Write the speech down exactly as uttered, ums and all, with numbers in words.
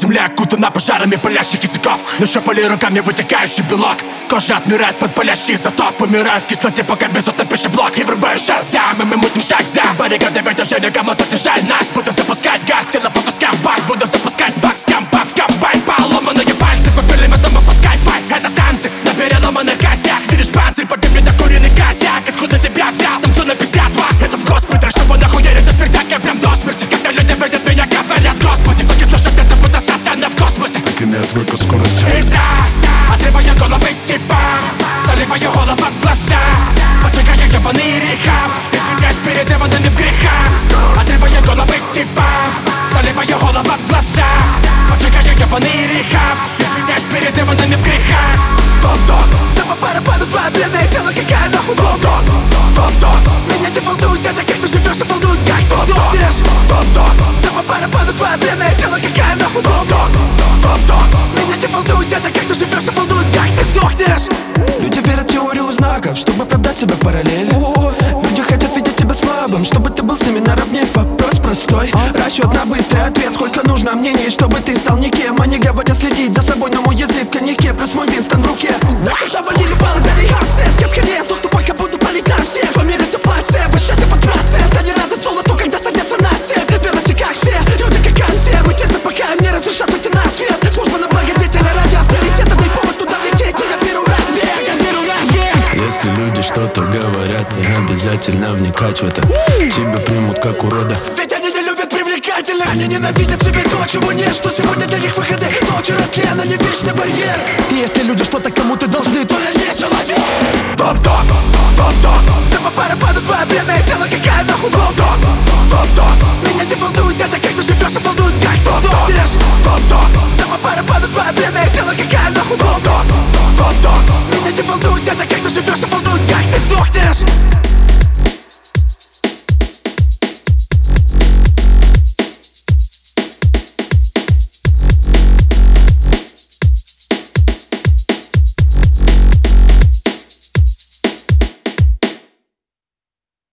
Земля окутана пожарами палящих языков, но щупали руками вытекающий белок. Кожа отмирает под палящий изотоп, помирает в кислоте, пока везут на пищеблок. И врубаю сейчас зам, и мы мутим шаг за баррикады в движении, кому-то снижает нас. Буду запускать газ, тело по кускам бак. Буду запускать бак с кампа в комбайн. Поломанные пальцы, по пулеметам опускай файт. Это танцы на переломанных костях. Видишь панцирь, под ними докуренный косяк. Откуда себя взял, там зона пятьдесят два. Это в госпиталь, чтобы он охуели до смерти, я прям до смерти. Когда люди видят меня, говорят: Господи, звуки слышат, это будто сатана в космосе. Так имеет выкус скорости. И да, отрываю головы типа, заливаю голову в глаза, поджигаю ебаный рехаб, извиняюсь перед демонами в грехах. Отрываю головы типа, заливаю голову в глаза, поджигаю ебаный рехаб, извиняюсь перед демонами в грехах. Топ-топ, за барабану твое бледное тело, какая нахуй топ-топ. Топ-топ, меня не волнует, дядя, как ты живешь, а волнует, как ты сдохнешь. Топ-топ, за барабану твое бледное тело, какая нахуй топ-топ. Топ-топ, меня не волнует, дядя, как ты живешь, а волнует, как ты сдохнешь. Люди верят в теорию знаков, чтобы оправдать себя в параллели. Люди хотят видеть тебя слабым, чтобы ты был с ними наравне. Вопрос простой, расчет на быстрый ответ. Сколько нужно мнений, чтобы ты стал никем. Они говорят следить за собой, но мой язык в коньяке, плюс мой Винстон в руке. Да что завалили баллы, дали акцент. Я скорее тут тупой, как буду палить на всех. В мире это плацебо, счастье под процент. Они рады золоту, когда садятся на цель. Верности как все, люди как консерв. Мы терпим, пока им не разрешат выйти на свет. Служба на благодетеля ради авторитета. Дай повод туда лететь, и я беру разбег, я беру разбег. Если люди что-то говорят, не обязательно вникать в это. Тебя примут как урода, ведь они не любят привлекательно. Они ненавидят себе то, чего нет. Что сегодня для них выходы, то вчера тлен, а не вечный барьер. И если люди что-то кому-то должны, то я не человек. Топ-топ, топ-топ, за